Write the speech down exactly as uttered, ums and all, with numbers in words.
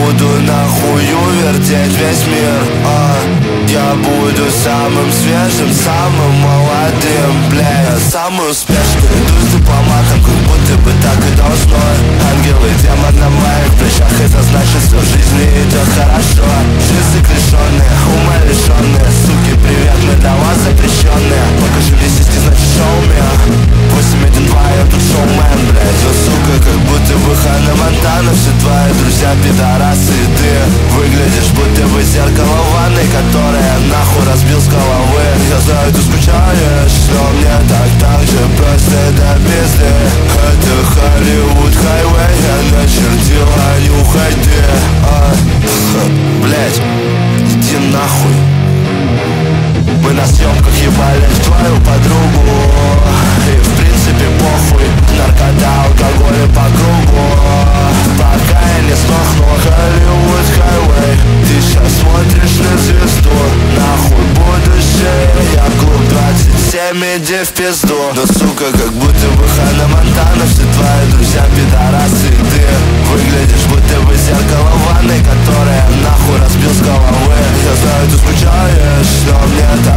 буду нахую вертеть весь мир, а я буду самым свежим, самым молодым, бля. Я самый успешный, иду с дипломатом, как будто бы так и должно. Ангел и демон на моих плечах, это значит, что в жизни идет хорошо. Жизнь заклешенная, ума лишенная, суки, привет, мы для вас запрещенные. Покажи мне сиськи, значит шоу меня. восемь один два, я тут шоумен, блядь. О, сука, как будто бы Ханна Монтана. Все твои друзья пидорасы, и ты выглядишь будто бы зеркало в ванной, которое нахуй разбил с головы. Я знаю, ты скучаешь, но мне так так же просто до пизды. Это Hollywood Highway, я начертил, а нюхай ты, а. Блять, иди нахуй. Мы на съемках ебали в твою подругу, и в принципе похуй. Наркота, алкоголь и по кругу, пока я не сдохну. Hollywood Highway, ты сейчас смотришь на звезду. Нахуй будущее, я клуб двадцать семь, иди в пизду. Да сука, как будто бы Ханна Монтана. Все твои друзья пидорасы, и ты выглядишь будто бы зеркало в ванной, которое нахуй разбил с головы. Я знаю, ты скучаешь, но мне